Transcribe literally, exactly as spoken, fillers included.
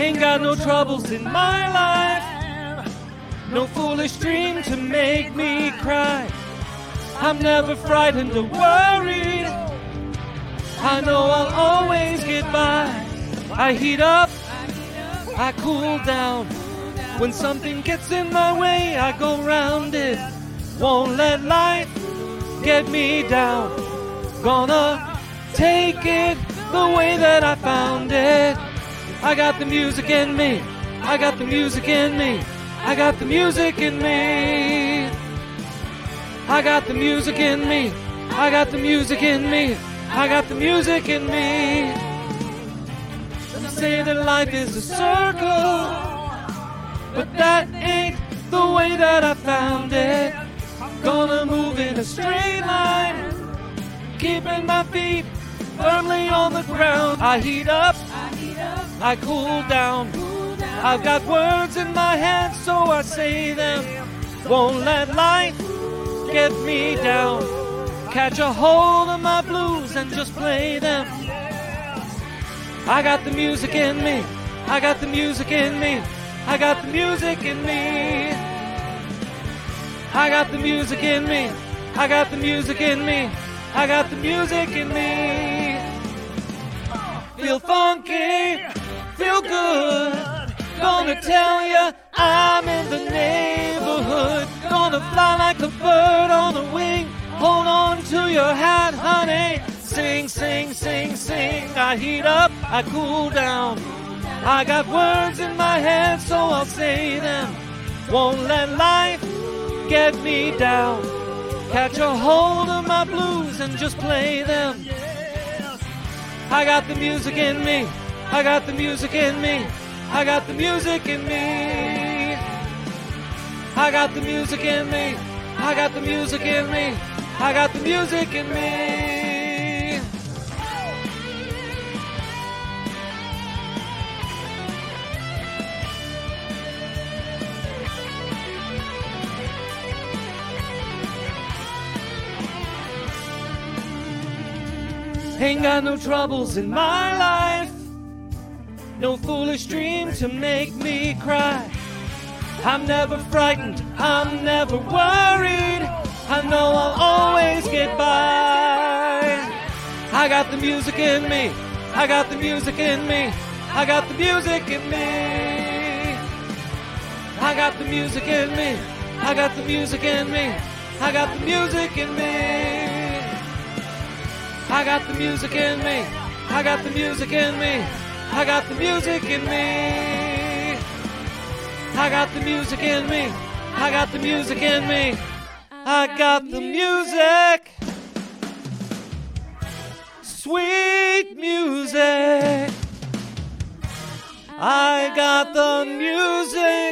Ain't got no troubles in my life, no foolish dream to make me cry. I'm never frightened or worried, I know I'll always get by. I heat up, I cool down. When something gets in my way, I go round it. Won't let life get me down. Gonna take it the way that I found it. I got the music in me, I got the music in me, I got the music in me. I got the music in me, I got the music in me, I got the music in me. They say that life is a circle, but that ain't the way that I found it. I'm gonna move in a straight line, keeping my feet firmly on the ground. I heat up, I cool down. I've got words in my head, so I say them. Won't let life get me down. Catch a hold of my blues and just play them. I got the music in me, I got the music in me, I got the music in me. I got the music in me, I got the music in me, I got the music in me. Feel funky, feel good. Gonna tell ya I'm in the neighborhood. Gonna fly like a bird on a wing. Hold on to your hat, honey. Sing, sing, sing, sing. I heat up, I cool down. I got words in my head, so I'll say them. Won't let life get me down. Catch a hold of my blues and just play them. I got the music in me, I got the music in me, I got the music in me. I got the music in me, I got the music in me, I got the music in me. Ain't got no troubles in my life, no foolish dream to make me cry. I'm never frightened, I'm never worried, I know I'll always get by. I got the music in me, I got the music in me, I got the music in me. I got the music in me, I got the music in me, I got the music in me. I got the music in me, I got the music in me, I got the music in me. I got the music in me, I got the music in me, I got the music. Sweet music. I got the music.